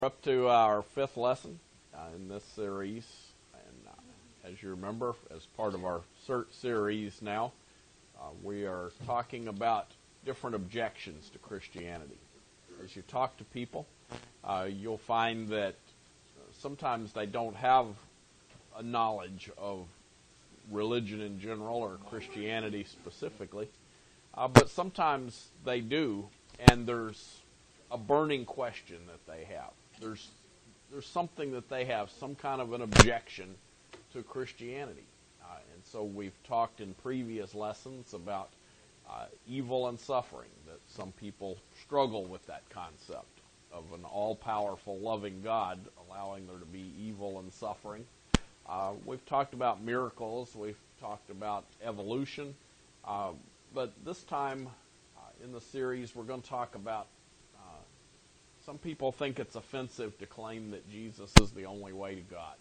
We're up to our fifth lesson in this series, and as you remember, as part of our series now, we are talking about different objections to Christianity. As you talk to people, you'll find that sometimes they don't have a knowledge of religion in general or Christianity specifically, but sometimes they do, and there's a burning question that they have. There's something that they have, some kind of an objection to Christianity. And so we've talked in previous lessons about evil and suffering, that some people struggle with that concept of an all-powerful, loving God allowing there to be evil and suffering. We've talked about miracles. We've talked about evolution. But this time in the series, we're going to talk about some people think it's offensive to claim that Jesus is the only way to God.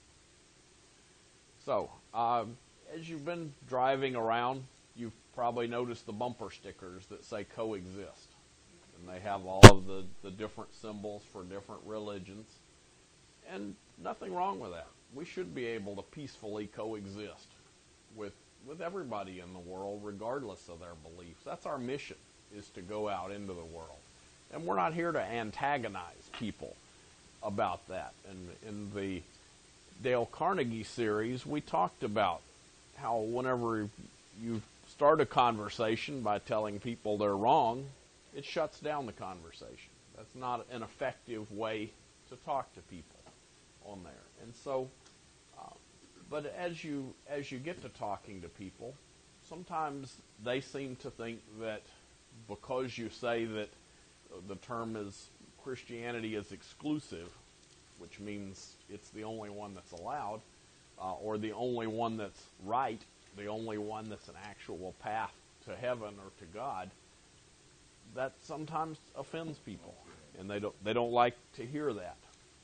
So, as you've been driving around, you've probably noticed the bumper stickers that say coexist. And they have all of the different symbols for different religions. And nothing wrong with that. We should be able to peacefully coexist with everybody in the world, regardless of their beliefs. That's our mission, is to go out into the world. And we're not here to antagonize people about that. And in the Dale Carnegie series, we talked about how whenever you start a conversation by telling people they're wrong, it shuts down the conversation. That's not an effective way to talk to people on there. And so, but as you get to talking to people, sometimes they seem to think that because you say that the term is Christianity is exclusive, which means it's the only one that's allowed, or the only one that's right, the only one that's an actual path to heaven or to God, that sometimes offends people, and they don't like to hear that.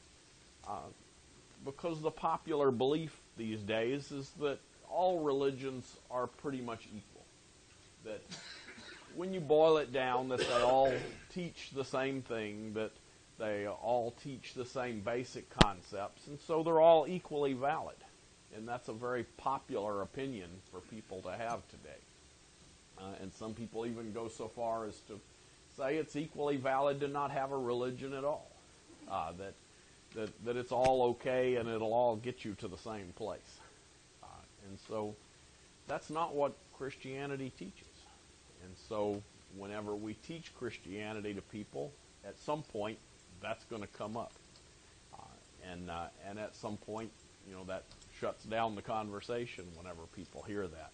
Because the popular belief these days is that all religions are pretty much equal. That when you boil it down, that they all teach the same thing, that they all teach the same basic concepts, and so they're all equally valid. And that's a very popular opinion for people to have today. And some people even go so far as to say it's equally valid to not have a religion at all. That it's all okay and it'll all get you to the same place. And so that's not what Christianity teaches. And so whenever we teach Christianity to people, at some point that's going to come up. And at some point, that shuts down the conversation whenever people hear that.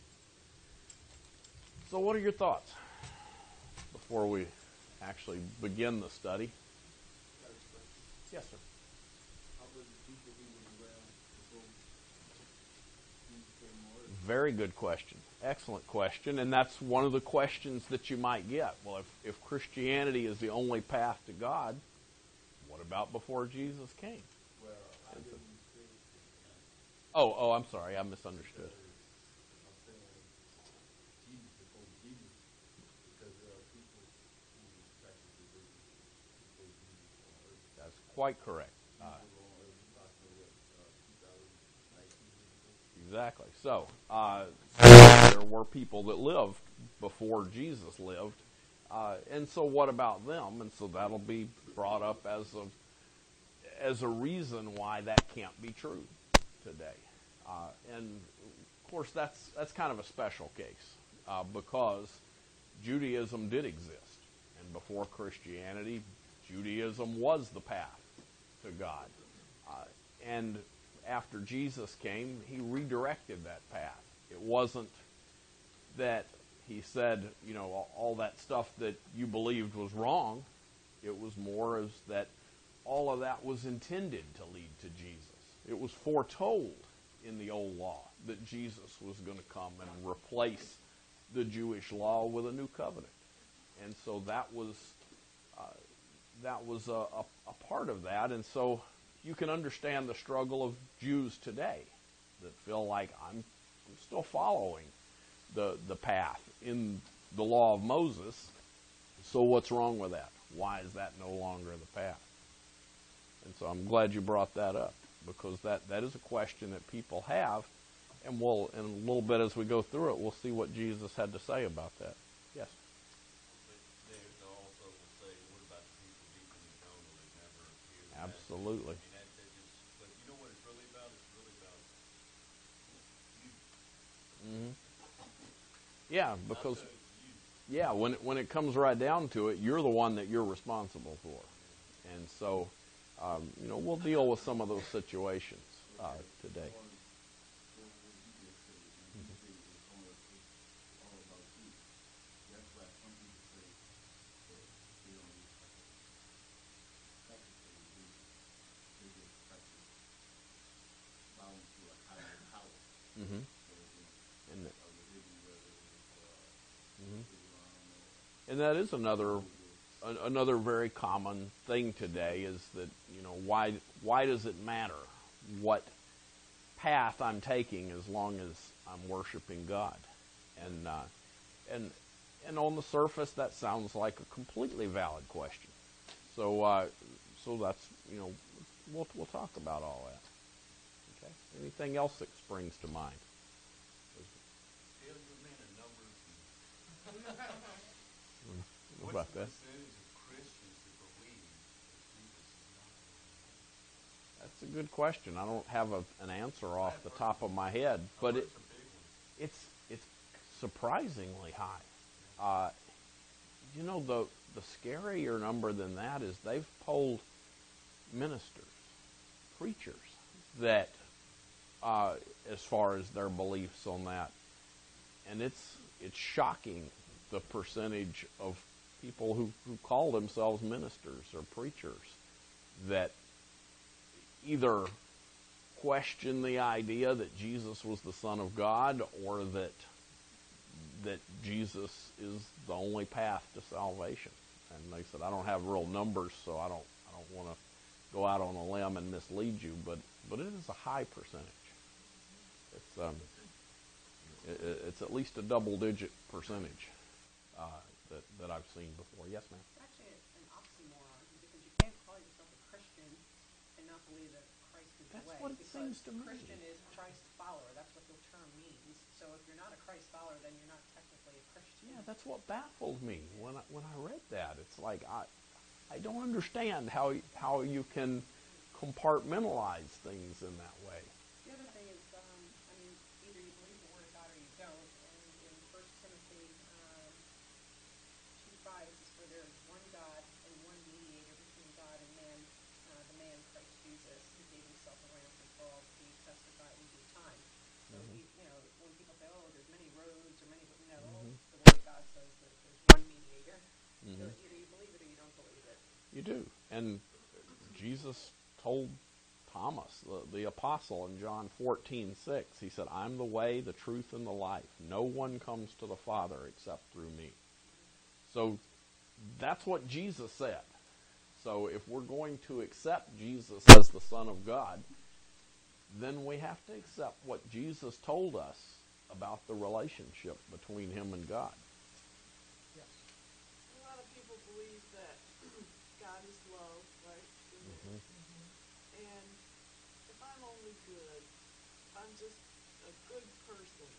So what are your thoughts before we actually begin the study? Yes, sir. Very good question. Excellent question. And that's one of the questions that you might get. Well, if Christianity is the only path to God, what about before Jesus came? Well, I didn't say Oh, I'm sorry. I misunderstood. I'm saying Jesus before Jesus, because there are people who practice religion before Jesus on earth. That's quite correct. People on earth approximately 2019 years ago. Exactly. So, there were people that lived before Jesus lived. And so what about them? And so that'll be brought up as a reason why that can't be true today. And, of course, that's kind of a special case because Judaism did exist. And before Christianity, Judaism was the path to God. And after Jesus came, he redirected that path. It wasn't that he said, all that stuff that you believed was wrong. It was more as that all of that was intended to lead to Jesus. It was foretold in the old law that Jesus was going to come and replace the Jewish law with a new covenant. And so that was a part of that. And so you can understand the struggle of Jews today that feel like I'm still following the path in the law of Moses. So what's wrong with that? Why is that no longer the path? So I'm glad you brought that up, because that is a question that people have, and we'll, in a little bit as we go through it, we'll see what Jesus had to say about that. Yes? But they also will say, what about the people deep in the jungle that never hear the message? Absolutely. I mean, that just, but you know what it's really about? It's really about you. Mm-hmm. Yeah, because Not you. yeah, when it comes right down to it, you're the one that you're responsible for, and so we'll deal with some of those situations today. What you just said, when you say it's all about you, that's why some people say that they don't practice the religion. They just practice bowing to a higher power. Mm-hmm. So, And a religion, whether it's mm-hmm. Islam or and that is another Buddhist. another very common thing today, is that why does it matter what path I'm taking as long as I'm worshiping God? And and on the surface, that sounds like a completely valid question. So so that's we'll talk about all that. Okay. Anything else that springs to mind? Tell your man a numbers. What What's about the that? percentage of Christians that believe that Jesus is not the Lord? That's a good question. I don't have an answer off the top of my head, but it's surprisingly high. The scarier number than that is they've polled ministers, preachers, that as far as their beliefs on that, and it's shocking, the percentage of people who call themselves ministers or preachers that either question the idea that Jesus was the Son of God, or that Jesus is the only path to salvation. And they said, I don't have real numbers, so I don't want to go out on a limb and mislead you, but it is a high percentage. It's at least a double-digit percentage that I've seen before. Yes, ma'am. It's actually an oxymoron, because you can't call yourself a Christian and not believe that Christ is the That's way. what it Because seems to me. Christian is Christ follower. That's what the term means. So if you're not a Christ follower, then you're not technically a Christian. Yeah, that's what baffled me when I read that. It's like I don't understand how you can compartmentalize things in that way. The other thing is, either you believe the Word of God or you don't. And in 1 Timothy 2:5, it says, "For there is one God and one mediator between God and men, the man Christ Jesus, who gave himself a ransom for all, to be testified in due time." So, when people say, "Oh, there's many roads or many," no, the Word of God says that there's one mediator. So either you believe it or you don't believe it. You do. And Jesus told Thomas, the apostle, in John 14:6, he said, I'm the way, the truth, and the life. No one comes to the Father except through me. So that's what Jesus said. So if we're going to accept Jesus as the Son of God, then we have to accept what Jesus told us about the relationship between him and God. Yes. A lot of people believe that God is love, right? And if I'm only good, if I'm just a good person,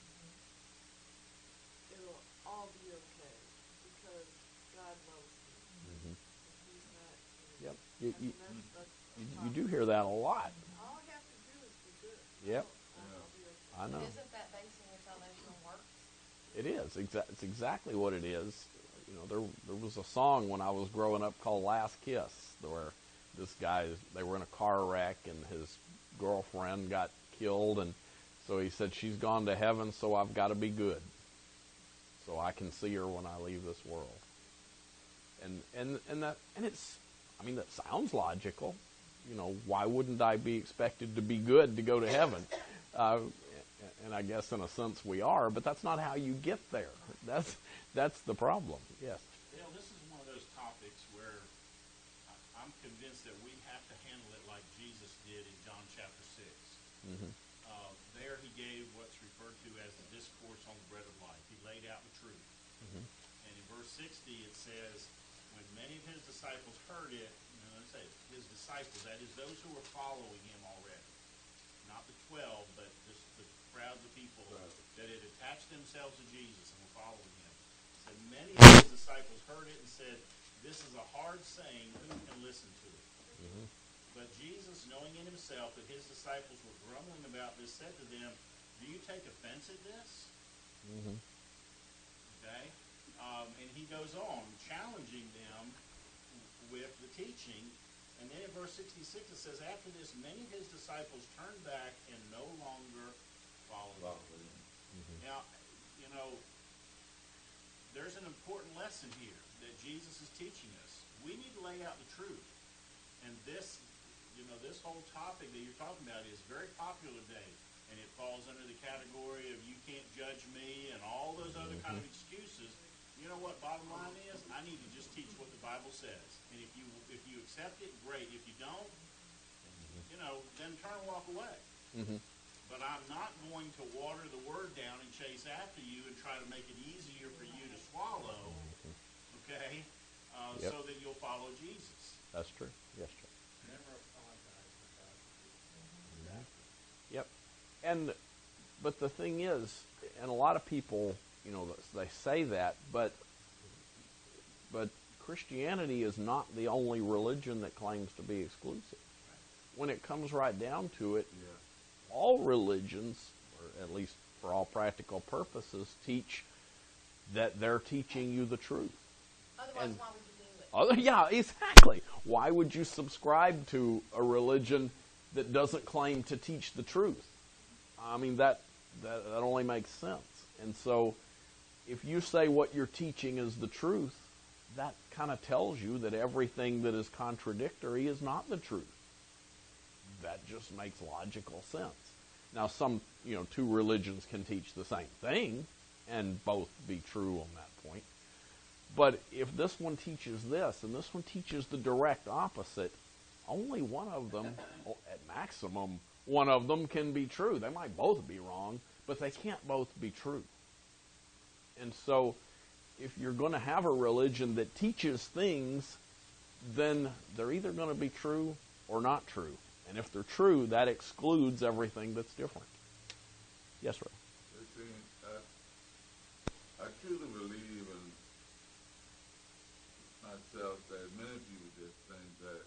it'll all be okay because God loves me. Mm-hmm. And he's not, Yep. that's You do hear that a lot. all I have to do is be good. Yep. I'll be okay. I know. But isn't that basing your salvation on works? It is. It's exactly what it is. There was a song when I was growing up called Last Kiss, where this guy, they were in a car wreck and his girlfriend got killed, and so he said, she's gone to heaven, so I've got to be good, so I can see her when I leave this world. And it's, that sounds logical. Why wouldn't I be expected to be good to go to heaven? And I guess in a sense we are, but that's not how you get there. That's the problem. Yes. Dale, this is one of those topics where I'm convinced that we have to handle it like Jesus did in John chapter 6. Mm-hmm. There he gave what's referred to as the discourse on the bread of life. He laid out the truth. Mm-hmm. And in verse 60 it says, when many of his disciples heard it, let's say his disciples, that is those who were following him already, not the 12, but just the crowds of people that had attached themselves to Jesus and were following him. Said many of his disciples heard it and said, "This is a hard saying. Who can listen to it?" Mm-hmm. But Jesus, knowing in himself that his disciples were grumbling about this, said to them, "Do you take offense at this?" Mm-hmm. Okay? And he goes on, challenging them with the teaching. And then in verse 66 it says, after this, many of his disciples turned back and no longer followed him. Mm-hmm. Now, there's an important lesson here that Jesus is teaching us. We need to lay out the truth. And this whole topic that you're talking about is very popular today. And it falls under the category of you can't judge me and all those other kind of excuses. You know what bottom line is? I need to just teach what the Bible says. And if you accept it, great. If you don't, then turn and walk away. Mm-hmm. But I'm not going to water the word down and chase after you and try to make it easier for you to swallow, okay, Yep. so that you'll follow Jesus. That's true. Yes, sir. Never apologize for God's truth. Exactly. Yep. But the thing is, and a lot of people, they say that, but Christianity is not the only religion that claims to be exclusive. When it comes right down to it, all religions, or at least for all practical purposes, teach that they're teaching you the truth. Otherwise, And- why would you do it? Yeah, exactly. Why would you subscribe to a religion that doesn't claim to teach the truth? I mean, that only makes sense. And so, if you say what you're teaching is the truth, that kind of tells you that everything that is contradictory is not the truth. That just makes logical sense. Now, two religions can teach the same thing and both be true on that point. But if this one teaches this and this one teaches the direct opposite, only one of them, at maximum, one of them can be true. They might both be wrong, but they can't both be true. And so, if you're going to have a religion that teaches things, then they're either going to be true or not true. And if they're true, that excludes everything that's different. Yes, sir. I truly believe in myself that many people just think that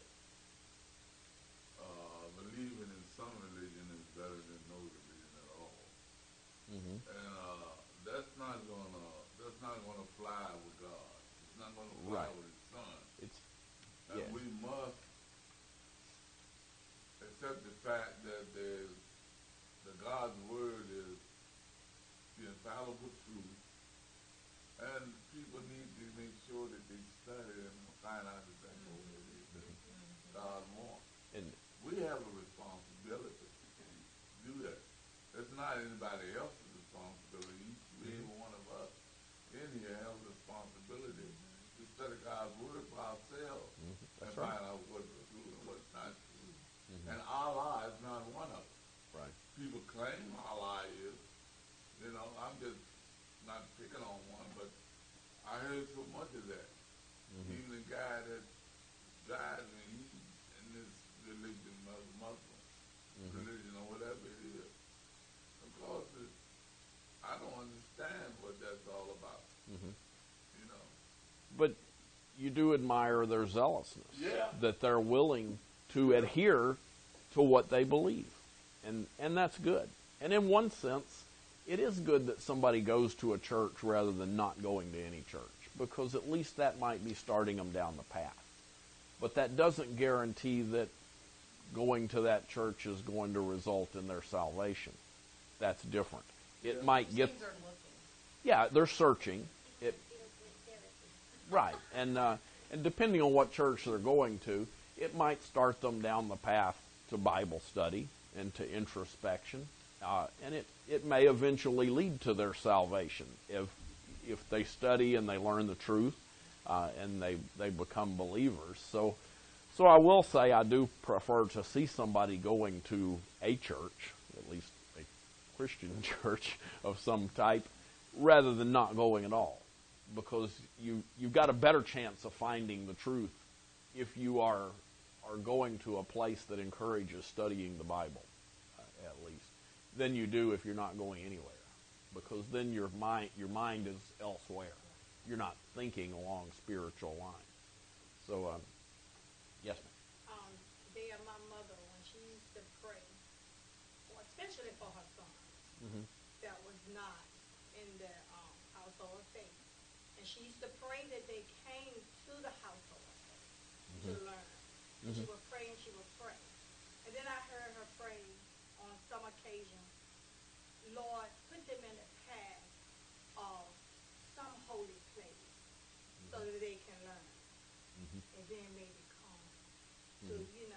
believing in some religion is better than no religion at all. Mm-hmm. And that's not gonna fly with God. It's not gonna fly Right. with His Son. Yeah. And we must accept the fact that the God's word is the infallible truth, and people need to make sure that they study and find out exactly what it is that God wants. And We have a responsibility to do that. It's not anybody else's responsibility. Each one of us in here have a responsibility to study God's word for ourselves and that's right. find out what's true and what's not true. And our lie is not one of them. Right. People claim our lie is. I'm just not picking on one, but I heard so much of that. Even the guy that died in this religion, Muslim religion or whatever it is. Of course, I don't understand what that's all about. But you do admire their zealousness. Yeah. That they're willing to adhere to what they believe. And that's good. And in one sense, it is good that somebody goes to a church rather than not going to any church, because at least that might be starting them down the path. But that doesn't guarantee that going to that church is going to result in their salvation. That's different. It might get... Things are looking. Yeah, they're searching. Right. And depending on what church they're going to, it might start them down the path to Bible study and to introspection. And it may eventually lead to their salvation if they study and they learn the truth and they become believers. So I will say I do prefer to see somebody going to a church, at least a Christian church of some type, rather than not going at all. because you've got a better chance of finding the truth if you are going to a place that encourages studying the Bible, at least, than you do if you're not going anywhere, because then your mind is elsewhere. You're not thinking along spiritual lines. So, yes, ma'am. There, my mother, when she used to pray, especially for her son, Mm-hmm. that was not in the household of faith. And she used to pray that they came to the household of faith to learn. And she would pray and she would pray. And then I heard her pray on some occasion, Lord, put them in the path of some holy place so that they can learn. And then maybe come to,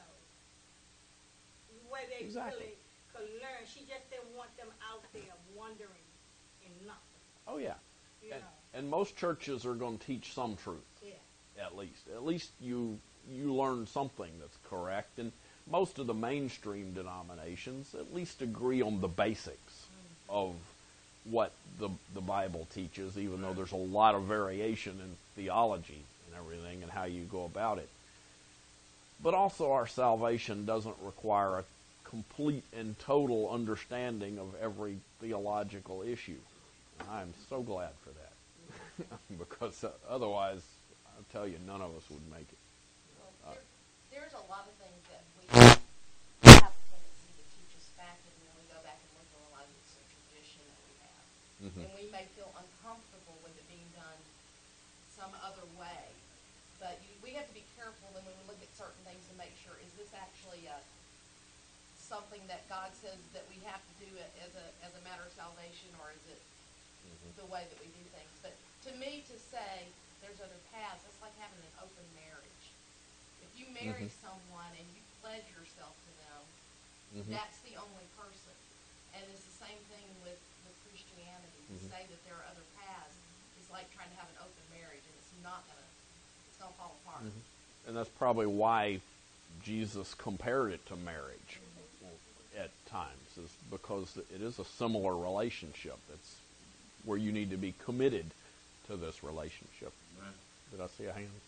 where they Exactly. really could learn. She just didn't want them out there wondering in nothing. Oh, yeah. You know. And most churches are going to teach some truth. Yeah. At least you learn something that's correct, and most of the mainstream denominations at least agree on the basics of what the Bible teaches, even though there's a lot of variation in theology and everything and how you go about it. But also our salvation doesn't require a complete and total understanding of every theological issue. And I'm so glad for that. Because otherwise, I'll tell you, none of us would make it. Well, there's a lot of things that we have a tendency to teach us back, and then we go back and look and realize it's a tradition that we have. And we may feel uncomfortable with it being done some other way. But we have to be careful then when we look at certain things to make sure, is this actually something that God says that we have to do it as a matter of salvation, or is it the way that we do things? But to me, to say there's other paths, it's like having an open marriage. If you marry someone and you pledge yourself to them, that's the only person. And it's the same thing with Christianity. To say that there are other paths is like trying to have an open marriage, and it's going to fall apart. And that's probably why Jesus compared it to marriage at times, is because it is a similar relationship. It's where you need to be committed to this relationship. Right. Did I see a hand?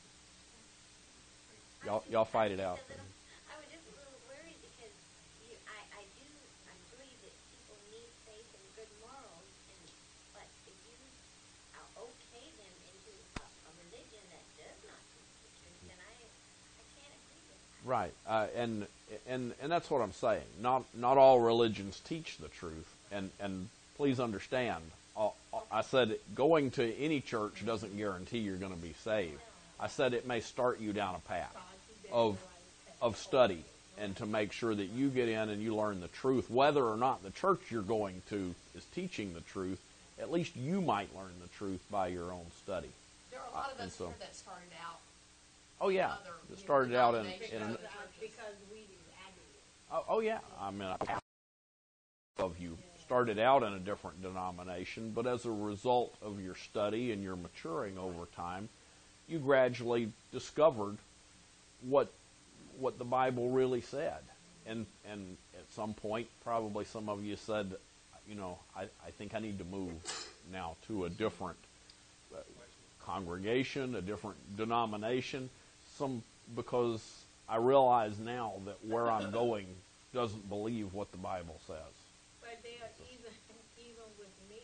Y'all fight it out. I was just a little worried because I believe that people need faith and good morals, but if you okay them into a religion that does not teach the truth, then I can't agree with that. Right, and that's what I'm saying. Not all religions teach the truth, and please understand. I said going to any church doesn't guarantee you're going to be saved. I said it may start you down a path of study, and to make sure that you get in and you learn the truth, whether or not the church you're going to is teaching the truth. At least you might learn the truth by your own study. There are a lot of And us so- here that started out. Oh yeah, Other, it started out in denominations. Because we did. I did. oh yeah. I mean, of you started out in a different denomination, but as a result of your study and your maturing over time, you gradually discovered what the Bible really said. And at some point, probably some of you said, I think I need to move now to a different congregation, a different denomination, because I realize now that where I'm going doesn't believe what the Bible says. But they are even with me,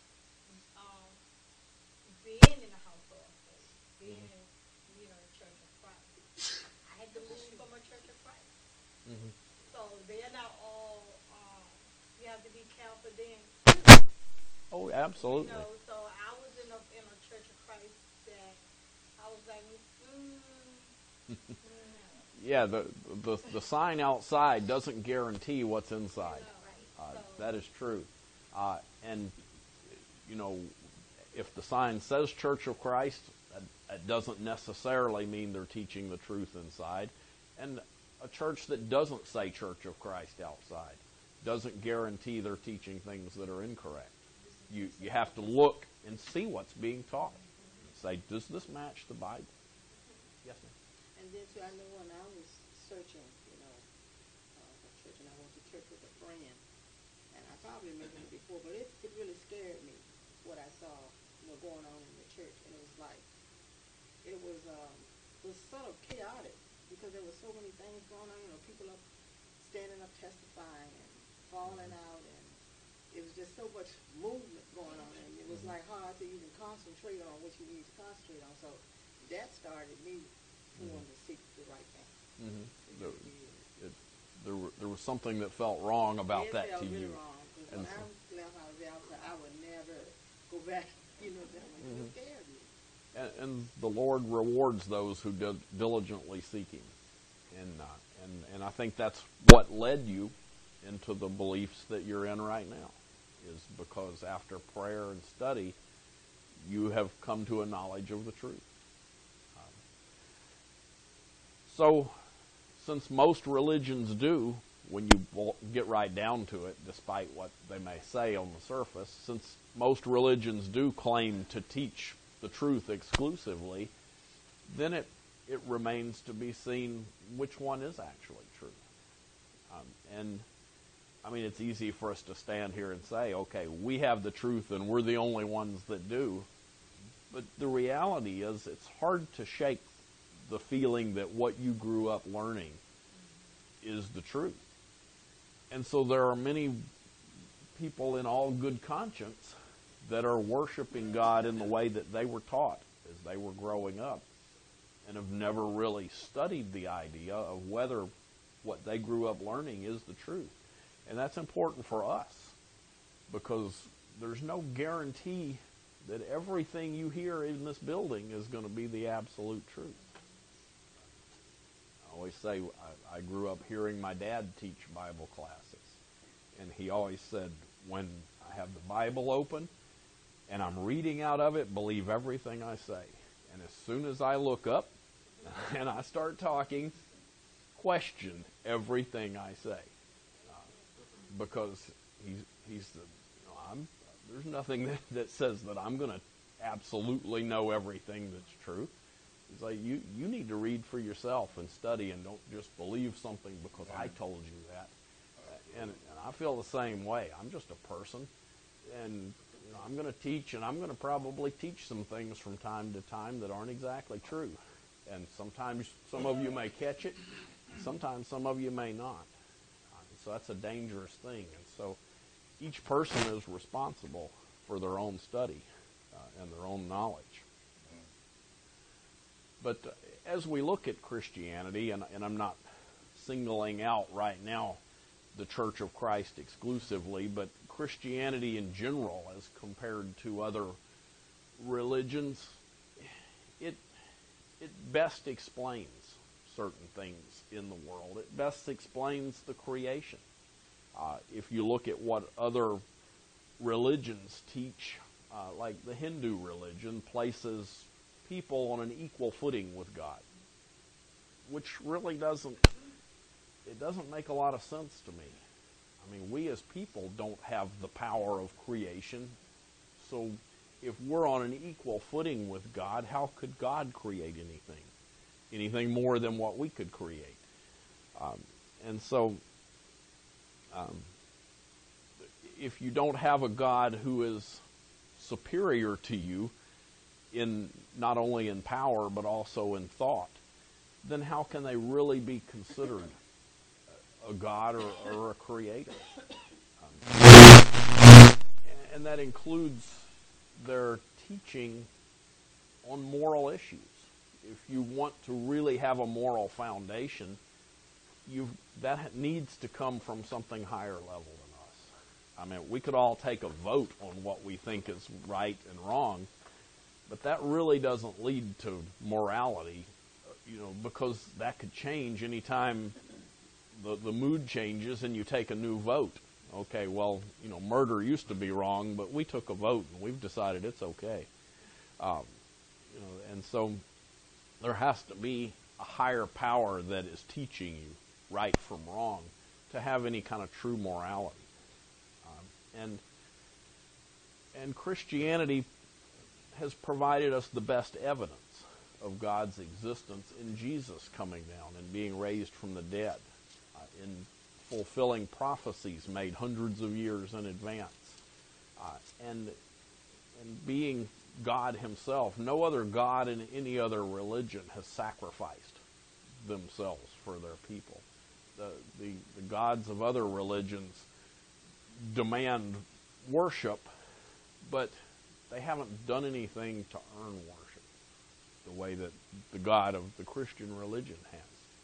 being in the household of faith, being in, Church of Christ. I had to move from a Church of Christ. So they're not all, you have to be careful then. Oh, absolutely. So I was in a Church of Christ that I was like, Yeah, the sign outside doesn't guarantee what's inside. That is true. And, if the sign says Church of Christ, that doesn't necessarily mean they're teaching the truth inside. And a church that doesn't say Church of Christ outside doesn't guarantee they're teaching things that are incorrect. You have to look and see what's being taught. Say, does this match the Bible? Yes, ma'am. And then too, I know when I was searching, for church, and I went to church with a friend, and I probably mentioned it before, but it really scared me what I saw, going on in the church, and it was sort of chaotic because there were so many things going on. People up standing up testifying and falling out, and it was just so much movement going on, and it was like hard to even concentrate on what you need to concentrate on. So that started me wanting to seek the right thing. There was something that felt wrong about that to you. It felt really wrong, because when I left out of there, I was like, I would never go back, that way. It scared me. And the Lord rewards those who diligently seek Him. And I think that's what led you into the beliefs that you're in right now, is because after prayer and study, you have come to a knowledge of the truth. So, since most religions do, when you get right down to it, despite what they may say on the surface, since most religions do claim to teach the truth exclusively, then it remains to be seen which one is actually true. And I mean, it's easy for us to stand here and say, okay, we have the truth and we're the only ones that do. But the reality is it's hard to shake the feeling that what you grew up learning is the truth. And so there are many people in all good conscience that are worshiping God in the way that they were taught as they were growing up, and have never really studied the idea of whether what they grew up learning is the truth. And that's important for us, because there's no guarantee that everything you hear in this building is going to be the absolute truth. I always say I grew up hearing my dad teach Bible classes, and he always said, when I have the Bible open and I'm reading out of it, believe everything I say. And as soon as I look up and I start talking, question everything I say. Because he's there's nothing that says that I'm going to absolutely know everything that's true. He's like, you need to read for yourself and study, and don't just believe something because I told you that. And I feel the same way. I'm just a person, and I'm going to teach, and I'm going to probably teach some things from time to time that aren't exactly true. And sometimes some of you may catch it, and sometimes some of you may not. So that's a dangerous thing. And so each person is responsible for their own study and their own knowledge. But as we look at Christianity, and I'm not singling out right now the Church of Christ exclusively, but Christianity in general as compared to other religions, it best explains certain things in the world. It best explains the creation. If you look at what other religions teach, like the Hindu religion places people on an equal footing with God, which really doesn't make a lot of sense to me. I mean, we as people don't have the power of creation, so if we're on an equal footing with God, how could God create anything more than what we could create? And so, if you don't have a God who is superior to you, in not only in power but also in thought, then how can they really be considered a God or a creator? And that includes their teaching on moral issues. If you want to really have a moral foundation, that needs to come from something higher level than us. I mean, we could all take a vote on what we think is right and wrong, but that really doesn't lead to morality, because that could change anytime the mood changes and you take a new vote. Okay, well, murder used to be wrong, but we took a vote and we've decided it's okay. And so there has to be a higher power that is teaching you right from wrong to have any kind of true morality. And Christianity has provided us the best evidence of God's existence in Jesus coming down and being raised from the dead, in fulfilling prophecies made hundreds of years in advance, and being God himself. No other God in any other religion has sacrificed themselves for their people. The gods of other religions demand worship, but they haven't done anything to earn worship the way that the God of the Christian religion has.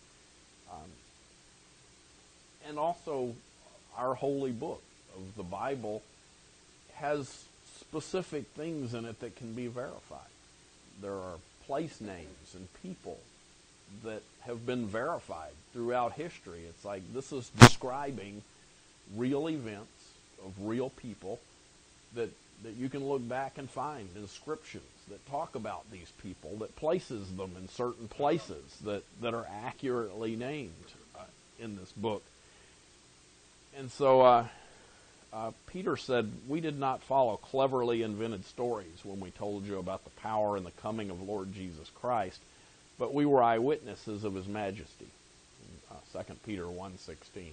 And also, our holy book of the Bible has specific things in it that can be verified. There are place names and people that have been verified throughout history. It's like this is describing real events of real people that you can look back and find inscriptions that talk about these people, that places them in certain places that are accurately named in this book. And so Peter said, we did not follow cleverly invented stories when we told you about the power and the coming of Lord Jesus Christ, but we were eyewitnesses of his majesty. 2 Peter 1:16.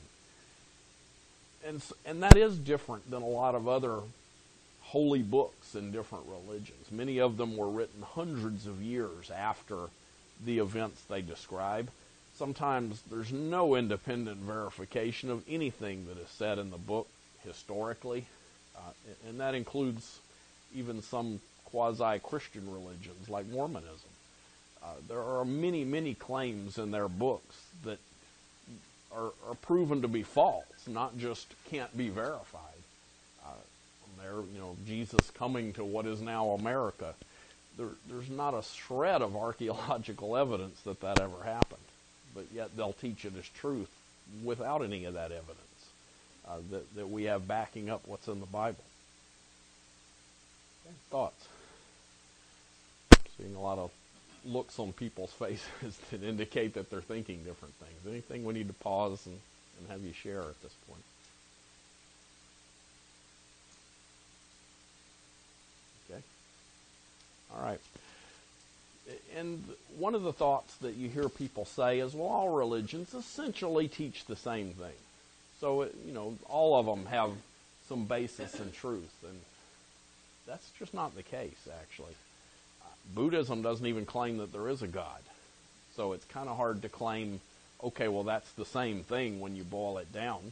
And that is different than a lot of other holy books in different religions. Many of them were written hundreds of years after the events they describe. Sometimes there's no independent verification of anything that is said in the book historically, and that includes even some quasi-Christian religions like Mormonism. There are many, many claims in their books that are proven to be false, not just can't be verified. Jesus coming to what is now America. There's not a shred of archaeological evidence that ever happened, but yet they'll teach it as truth without any of that evidence that we have backing up what's in the Bible. Okay. Thoughts? Seeing a lot of looks on people's faces that indicate that they're thinking different things. Anything we need to pause and have you share at this point? Okay. All right. And one of the thoughts that you hear people say is, well, all religions essentially teach the same thing. So, all of them have some basis in truth. And that's just not the case, actually. Buddhism doesn't even claim that there is a God. So it's kind of hard to claim, okay, well, that's the same thing when you boil it down.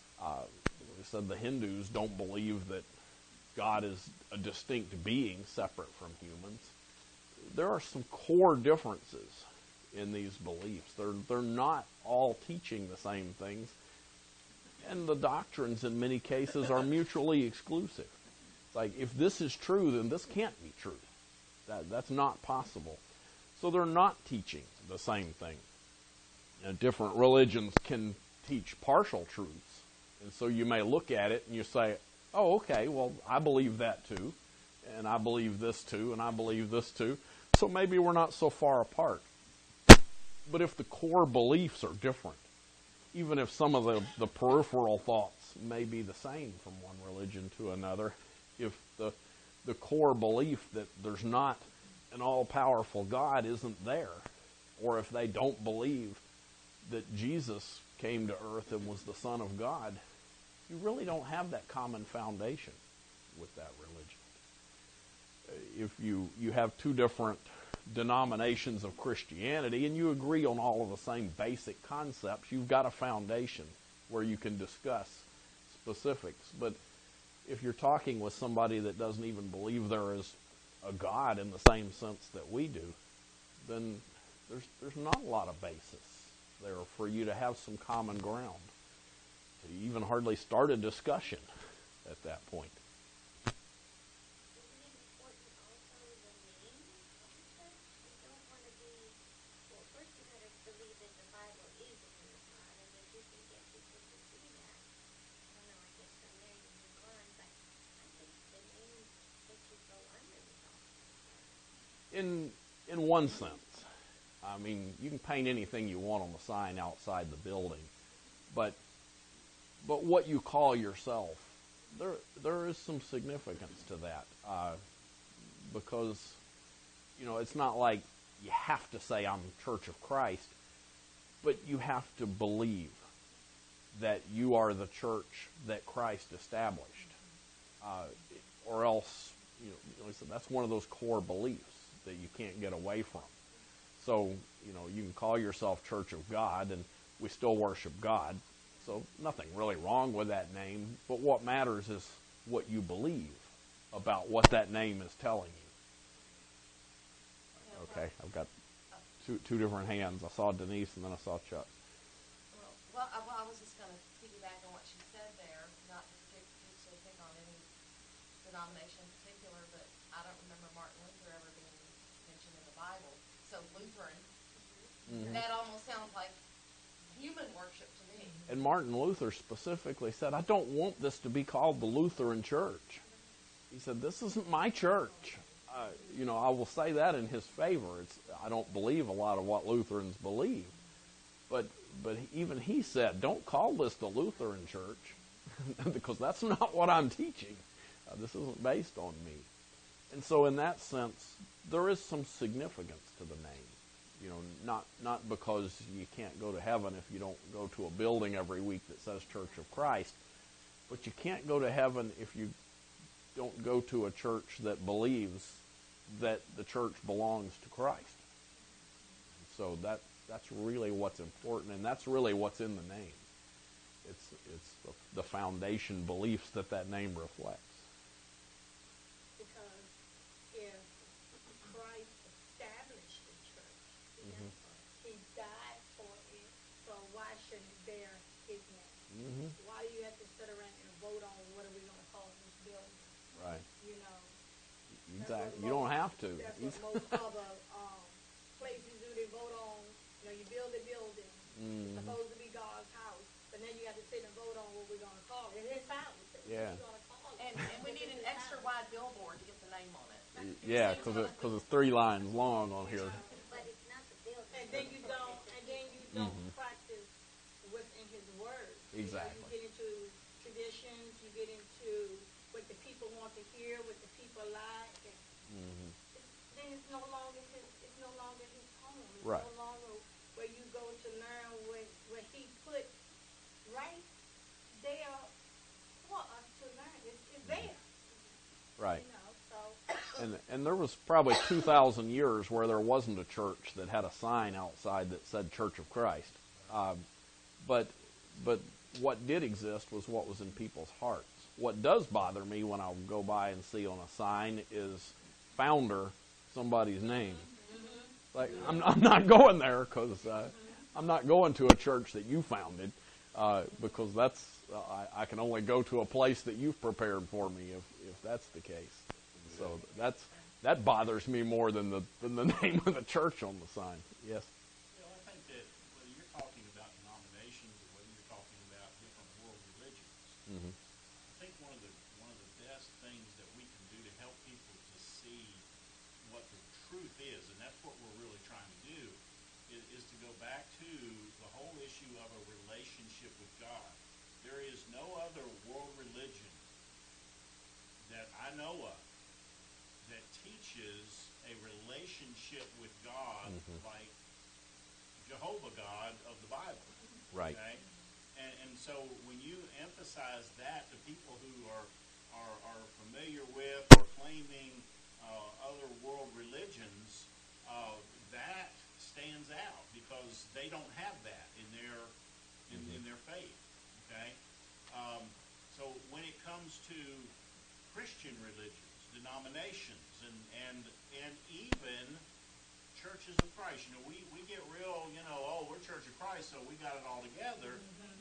We said the Hindus don't believe that God is a distinct being separate from humans. There are some core differences in these beliefs. They're not all teaching the same things. And the doctrines, in many cases, are mutually exclusive. It's like, if this is true, then this can't be true. That's not possible. So they're not teaching the same thing. Different religions can teach partial truths. And so you may look at it and you say, oh, okay, well, I believe that too. And I believe this too. And I believe this too. So maybe we're not so far apart. But if the core beliefs are different, even if some of the peripheral thoughts may be the same from one religion to another, if the core belief that there's not an all-powerful God isn't there, or if they don't believe that Jesus came to earth and was the Son of God, you really don't have that common foundation with that religion. If you have two different denominations of Christianity and you agree on all of the same basic concepts, you've got a foundation where you can discuss specifics. But if you're talking with somebody that doesn't even believe there is a God in the same sense that we do, then there's not a lot of basis there for you to have some common ground, to even hardly start a discussion at that point. Isn't it important also the name of the church? You don't want to be, well, first you got to believe that the Bible is the Word of God, and if you can get people to see that, I don't know, I guess from there you move on, but I think the name that you go under is also important. In one sense. I mean, you can paint anything you want on the sign outside the building, but what you call yourself, there is some significance to that, because it's not like you have to say I'm Church of Christ, but you have to believe that you are the church that Christ established, or else Like I said, that's one of those core beliefs that you can't get away from. So, you can call yourself Church of God, and we still worship God. So nothing really wrong with that name, but what matters is what you believe about what that name is telling you. Okay, I've got two different hands. I saw Denise, and then I saw Chuck. Well, I was just going to piggyback on what she said there, not to particularly pick on any denomination in particular, but I don't remember Martin Luther ever being mentioned in the Bible. So Lutheran, that almost sounds like human worship to me. And Martin Luther specifically said, I don't want this to be called the Lutheran Church. He said, this isn't my church. I will say that in his favor. I don't believe a lot of what Lutherans believe. But even he said, don't call this the Lutheran Church, because that's not what I'm teaching. This isn't based on me. And so in that sense, there is some significance to the name. Not because you can't go to heaven if you don't go to a building every week that says Church of Christ, but you can't go to heaven if you don't go to a church that believes that the church belongs to Christ. So that's really what's important, and that's really what's in the name. It's the foundation beliefs that name reflects. Because if Christ established the church, he died for it, so why shouldn't it bear his name? Why do you have to sit around and vote on what are we going to call this building? Right. Exactly. You don't have to. That's what most other places do. They vote on, you build a building. It's supposed to be God's house, but then you have to sit and vote on what we're going to call it. His house. Yeah. And we need an extra wide billboard to get the name on it. Yeah, because it's 3 lines long on here. But it's not the building. And then you don't practice what's in his word. Exactly. You get into traditions, you get into what the people want to hear, what the people like, and then it's no longer his home. It's Right. no longer where you go to learn what he put right there for us to learn. It's there. Right. So. And there was probably 2,000 years where there wasn't a church that had a sign outside that said Church of Christ. But what did exist was what was in people's hearts. What does bother me when I'll go by and see on a sign is founder, somebody's name. Like, I'm not going there because I'm not going to a church that you founded because I can only go to a place that you've prepared for me if that's the case. So that bothers me more than the name of the church on the sign. Yes. I think that whether you're talking about denominations or whether you're talking about different world religions, I think one of the best things that we can do to help people to see what the truth is, and that's what we're really trying to do, is to go back to the whole issue of a relationship with God. There is no other world religion that I know of that teaches a relationship with God like Jehovah God of the Bible. Right. Okay? And so when you emphasize that to people who are familiar with or claiming other world religions, that stands out because they don't have that in their faith. Okay? So when it comes to Christian religions, denominations, and even churches of Christ, we get real, we're Church of Christ, so we got it all together.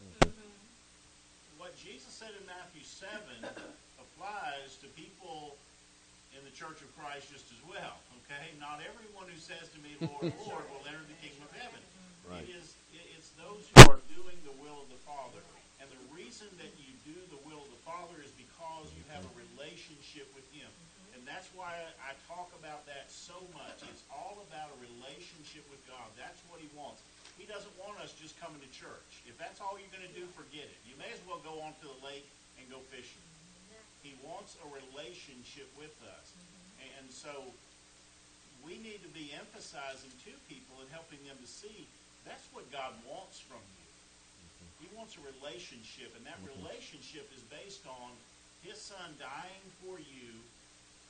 What Jesus said in Matthew 7 applies to people in the Church of Christ just as well. Okay? Not everyone who says to me, Lord, Lord, will enter the kingdom of heaven. Right. It's those who are doing the will of the Father. And the reason that you do the will of the Father is because you have a relationship with Him. And that's why I talk about that so much. It's all about a relationship with God. That's what He wants. He doesn't want us just coming to church. If that's all you're going to do, forget it. You may as well go on to the lake and go fishing. He wants a relationship with us. And so we need to be emphasizing to people and helping them to see that's what God wants from you. He wants a relationship, and that relationship is based on His Son dying for you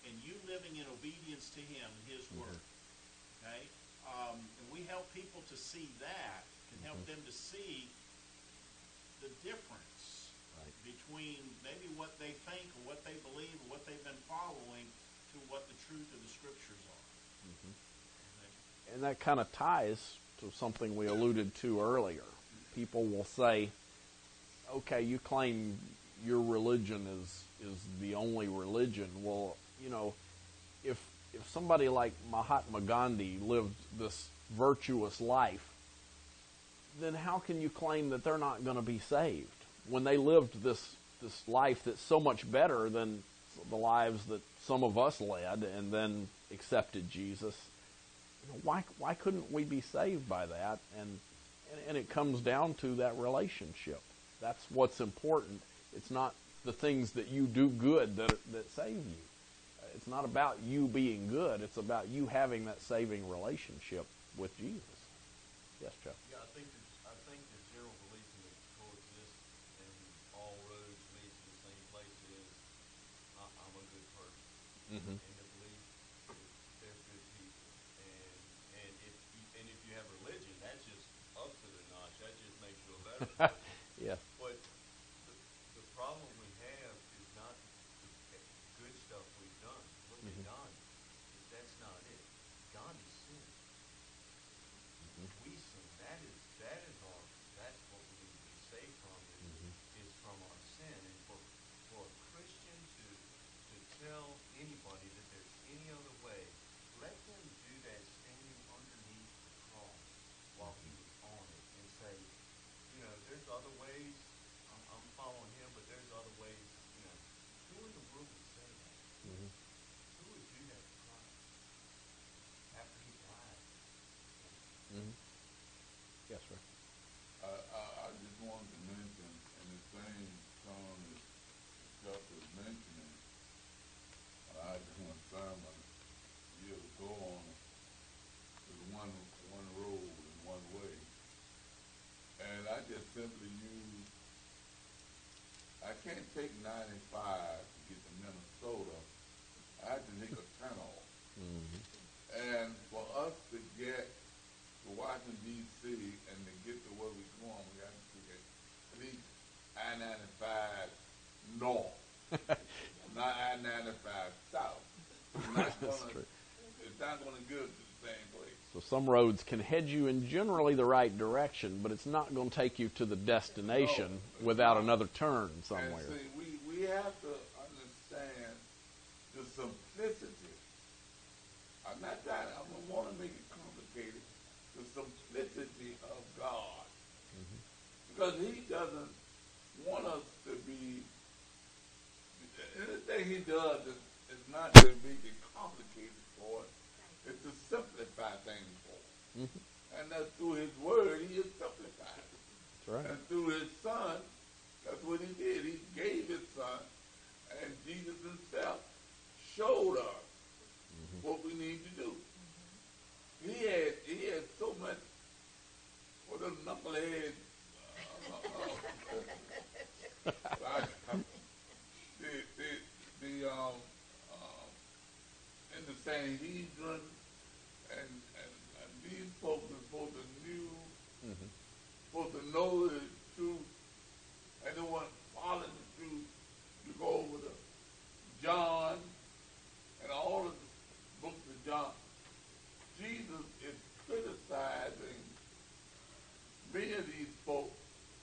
and you living in obedience to Him and His Word. Okay? And we help people to see that, can help them to see the difference between maybe what they think or what they believe or what they've been following to what the truth of the Scriptures are. And that kind of ties to something we alluded to earlier. People will say, okay, you claim your religion is the only religion. Well, you know, if somebody like Mahatma Gandhi lived this virtuous life, then how can you claim that they're not going to be saved when they lived this life that's so much better than the lives that some of us led and then accepted Jesus? You know, why couldn't we be saved by that? And it comes down to that relationship. That's what's important. It's not the things that you do good that save you. It's not about you being good. It's about you having that saving relationship with Jesus. Yes, Chuck. Yeah, I think the general belief in the coexist and all roads lead to the same place is I'm a good person. Mm-hmm. And the belief that they're good people. And if you have religion, that's just up to the notch. That just makes you a better person. Yeah. But the problem we have is not the good stuff we've done. Look at Gandhi. That's not it. Gandhi sinned. We sin. That's what we need to be saved from is from our sin. And for a Christian to tell anybody that there's any other way, let them do that standing underneath the cross while he was on it and say, you know, there's other ways. I'm following him, but there's other ways. You know, who in the world would say that? Mm-hmm. Who would do that to Christ after he died? Mm-hmm. Yes, sir. I just wanted to mention, in the same tone as Chuck was mentioning, I did one sermon years ago on the one road and one way, and I just simply use. I can't take 95 to get to Minnesota. I have to make a turnoff. Mm-hmm. And for us to get to Washington, D.C., and to get to where we're going, we have to get at least I-95 north, not I-95 south. It's not going to go to the same place. So some roads can head you in generally the right direction, but it's not going to take you to the destination without another turn somewhere. And see, we have to understand the simplicity. I don't want to make it complicated. The simplicity of God. Mm-hmm. Because he doesn't want us to be, anything he does is not to make it complicated for us. It's to simplify things for us. Mm-hmm. And that's through his word, he has simplified it. That's right. And through his son, that's what he did. He gave his son, and Jesus himself showed us what we need to do. He had so much, what a knucklehead, in the Sanhedrin, and these folks are supposed to know the truth, and they want to follow the truth. You go over to John and all of the books of John. Jesus is criticizing many of these folks,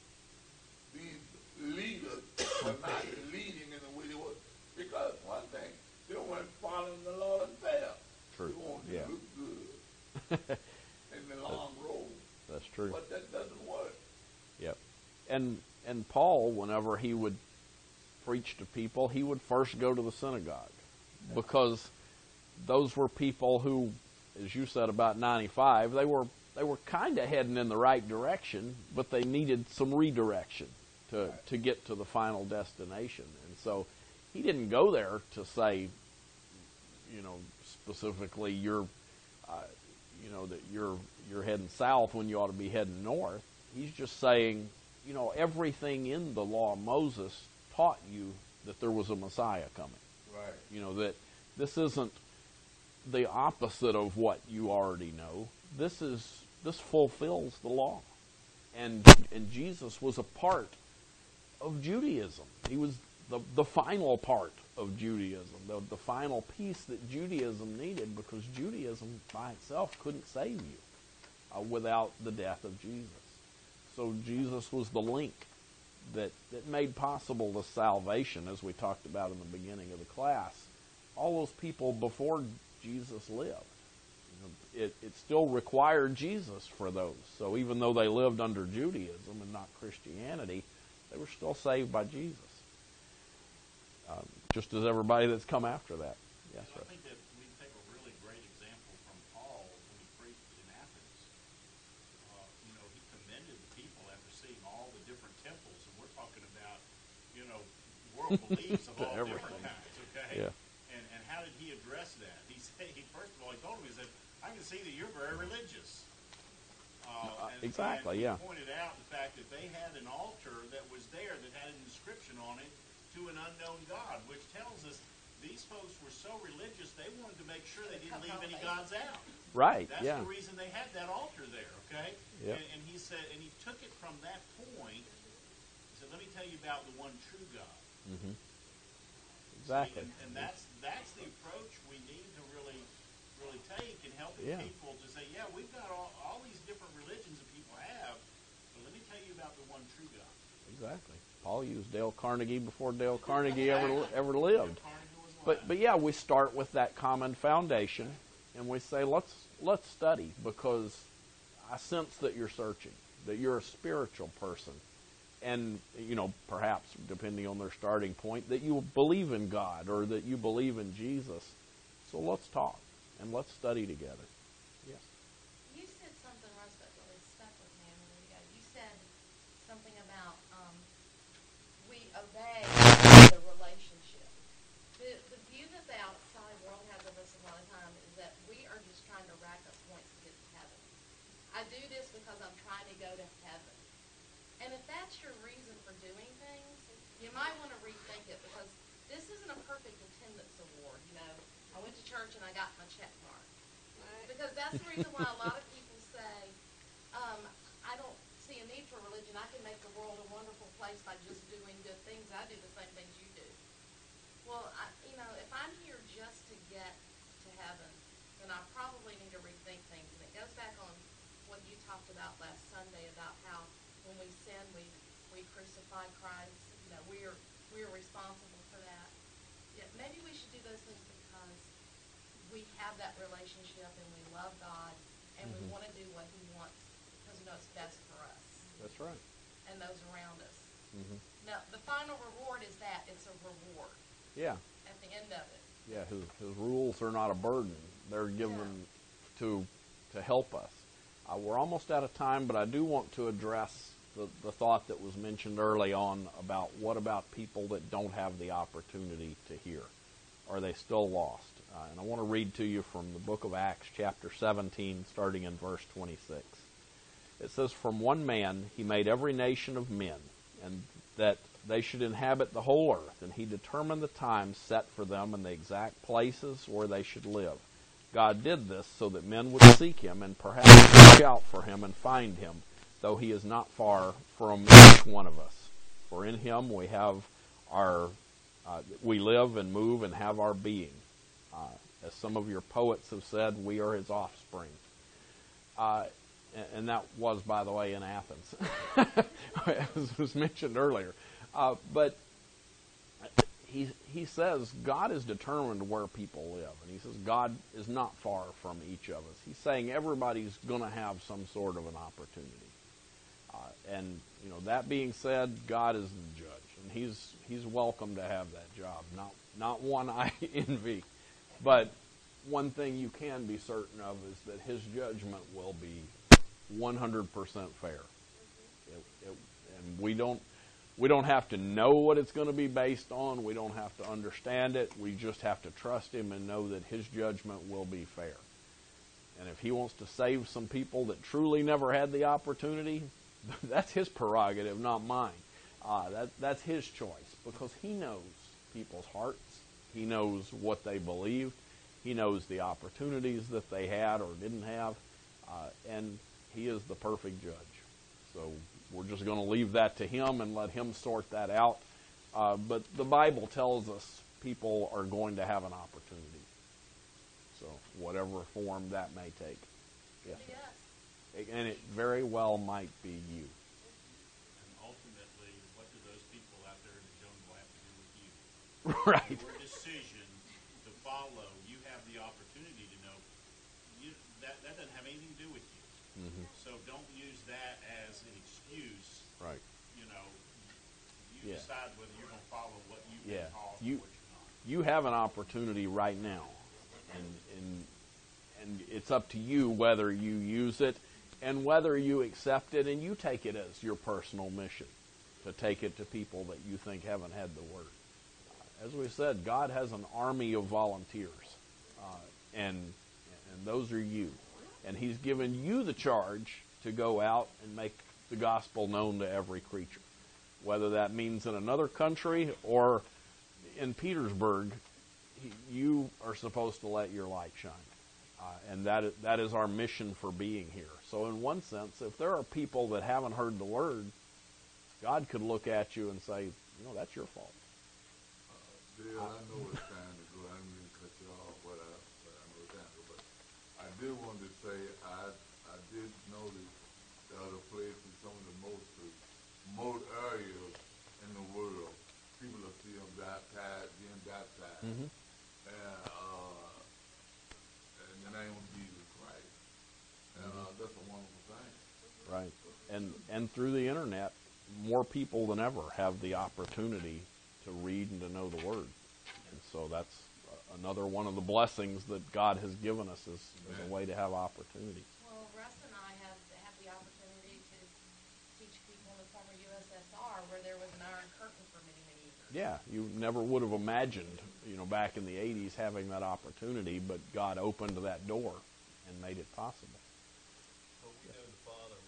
these leaders, are not leading in the way they were. Because one thing, they weren't following the law themselves. True. They wanted to look good in the long road. That's true. But that doesn't work. Yep. And Paul, whenever he would preach to people, he would first go to the synagogue, because those were people who, as you said about 95, they were kind of heading in the right direction, but they needed some redirection to get to the final destination. And so he didn't go there to say, you know, specifically that you're heading south when you ought to be heading north. He's just saying, you know, everything in the law of Moses taught you that there was a Messiah coming. Right. You know, This isn't the opposite of what you already know. This fulfills the law. And Jesus was a part of Judaism. He was the final part of Judaism, the final piece that Judaism needed, because Judaism by itself couldn't save you without the death of Jesus. So Jesus was the link that made possible the salvation, as we talked about in the beginning of the class. All those people before Jesus lived. It still required Jesus for those. So even though they lived under Judaism and not Christianity, they were still saved by Jesus. Just as everybody that's come after that. Yes, sir. I think that we take a really great example from Paul when he preached in Athens. He commended the people after seeing all the different temples, and we're talking about, world beliefs of all different kinds, okay? Yeah. And how did he address that? First of all, he told them, he said, I can see that you're very religious. Exactly, and yeah. He pointed out the fact that they had an altar that was there that had an inscription on it to an unknown God, which tells us these folks were so religious they wanted to make sure they didn't leave any gods out. Right, That's yeah. the reason they had that altar there, okay? Yeah. And he said, and he took it from that point. He said, let me tell you about the one true God. Mm-hmm. Exactly. And that's the approach we need to really take in helping people to say, yeah, we've got all these different religions that people have, but let me tell you about the one true God. Exactly. Paul used Dale Carnegie before Dale Carnegie ever lived. But yeah, we start with that common foundation, and we say, let's study, because I sense that you're searching, that you're a spiritual person, and perhaps depending on their starting point, that you believe in God or that you believe in Jesus. So let's talk and let's study together. Yes. You said something, Russ, that really stuck with me a minute ago. You said something about we obey the relationship. The view that the outside world has of us a lot of time is that we are just trying to rack up points to get to heaven. I do this because I'm trying to go to heaven. And if that's your reason for doing things, you might want to rethink it, because this isn't a perfect attendance award. I went to church and I got my check mark. Because that's the reason why a lot of people say, I don't see a need for religion. I can make the world a wonderful place by just doing good things. I do the same things you do. Well, if I'm here just to get to heaven, then I probably need to rethink things. And it goes back on what you talked about last Sunday about how when we sin, we crucify Christ. We are responsible for that. Yeah, maybe we should do those things because we have that relationship and we love God and we want to do what He wants because we know it's best for us. That's right. And those around us. Mm-hmm. Now, the final reward is that. It's a reward. Yeah. At the end of it. Yeah, his rules are not a burden. They're given to help us. We're almost out of time, but I do want to address the thought that was mentioned early on about what about people that don't have the opportunity to hear? Are they still lost? And I want to read to you from the book of Acts, chapter 17, starting in verse 26. It says, "From one man he made every nation of men, and that they should inhabit the whole earth, and he determined the times set for them and the exact places where they should live. God did this so that men would seek him and perhaps search out for him and find him, though he is not far from each one of us. For in him we have we live and move and have our being. As some of your poets have said, we are his offspring." And that was, by the way, in Athens, as was mentioned earlier. But he says God is determined where people live. And he says God is not far from each of us. He's saying everybody's going to have some sort of an opportunity. And that being said, God is the judge. And he's welcome to have that job. Not one I envy. But one thing you can be certain of is that his judgment will be 100% fair. And we don't have to know what it's going to be based on. We don't have to understand it. We just have to trust him and know that his judgment will be fair. And if he wants to save some people that truly never had the opportunity, that's his prerogative, not mine. That's his choice, because he knows people's hearts. He knows what they believed. He knows the opportunities that they had or didn't have. And he is the perfect judge. So we're just going to leave that to him and let him sort that out. But the Bible tells us people are going to have an opportunity. So whatever form that may take. Yes. Yes. And it very well might be you. And ultimately, what do those people out there in the jungle have to do with you? Right. Your decision to follow, you have the opportunity to know that doesn't have anything to do with you. Mm-hmm. So don't use that as an excuse. Right. You know, Yeah. decide whether you're going to follow what you've Yeah. been taught You- or what you're not. You have an opportunity right now, and it's up to you whether you use it and whether you accept it and you take it as your personal mission to take it to people that you think haven't had the word. As we said, God has an army of volunteers, and those are you. And he's given you the charge to go out and make the gospel known to every creature, whether that means in another country or in Petersburg. You are supposed to let your light shine. And that is our mission for being here. So in one sense, if there are people that haven't heard the word, God could look at you and say, that's your fault. Dale, I know it's time to go. I didn't mean to cut you off, but I know it's time to go. But I did want to say I did notice the other places, some of the most remote areas in the world, people are still being baptized. Mm-hmm. In the name of Jesus Christ. And that's a wonderful thing. Right. And through the internet, more people than ever have the opportunity to read and to know the word. And so that's another one of the blessings that God has given us is a way to have opportunity. Well, Russ and I have the opportunity to teach people in the former USSR where there was an Iron Curtain for many, many years. Yeah, you never would have imagined, back in the 80s having that opportunity, but God opened that door and made it possible. But we know the Father